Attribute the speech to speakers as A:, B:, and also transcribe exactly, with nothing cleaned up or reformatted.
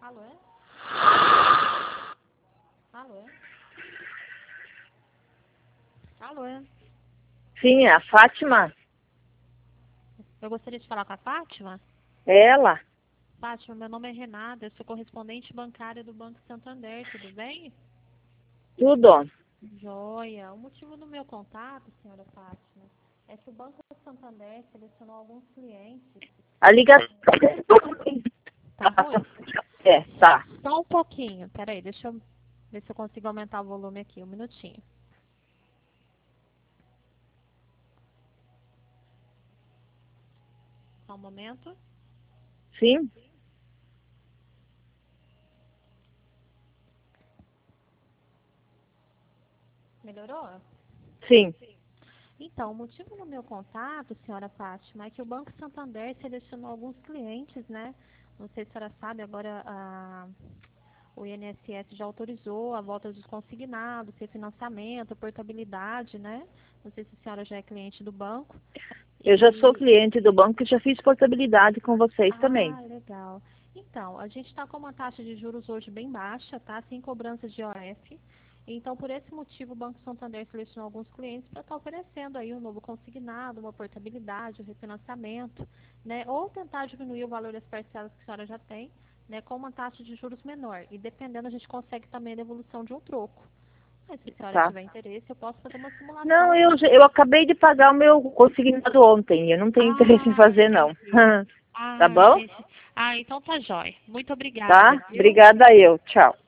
A: Alô? Alô? Alô?
B: Sim, é a Fátima?
A: Eu gostaria de falar com a Fátima.
B: É ela?
A: Fátima, meu nome é Renata, eu sou correspondente bancária do Banco Santander, tudo bem?
B: Tudo.
A: Joia. O motivo do meu contato, senhora Fátima, é que o Banco Santander selecionou alguns clientes.
B: A ligação.
A: Tá ruim?
B: É, tá.
A: Só um pouquinho. Peraí, deixa eu ver se eu consigo aumentar o volume aqui, um minutinho. Só um momento.
B: Sim?
A: Melhorou?
B: Sim.
A: Então, o motivo do meu contato, senhora Fátima, é que o Banco Santander selecionou alguns clientes, né? Não sei se a senhora sabe, agora a, o I N S S já autorizou a volta dos consignados, refinanciamento, portabilidade, né? Não sei se a senhora já é cliente do banco.
B: Eu já sou
A: E,
B: cliente do banco e já fiz portabilidade com vocês também.
A: ah, legal. Então, a gente está com uma taxa de juros hoje bem baixa, tá? Sem cobrança de I O F. Então, por esse motivo, o Banco Santander selecionou alguns clientes para estar oferecendo aí um novo consignado, uma portabilidade, um refinanciamento, né? Ou tentar diminuir o valor das parcelas que a senhora já tem, né? Com uma taxa de juros menor. E dependendo, a gente consegue também a devolução de um troco. Mas se a senhora
B: Tá.
A: tiver interesse, eu posso fazer uma
B: Não,
A: simulação.
B: eu, já- eu acabei de pagar o meu consignado ontem. Eu não tenho interesse em
A: Ah,
B: fazer, não.
A: entendi.
B: Tá
A: Ah,
B: bom?
A: entendi. Ah, então tá jóia. Muito obrigada,
B: Tá?
A: viu?
B: Obrigada eu. Tchau.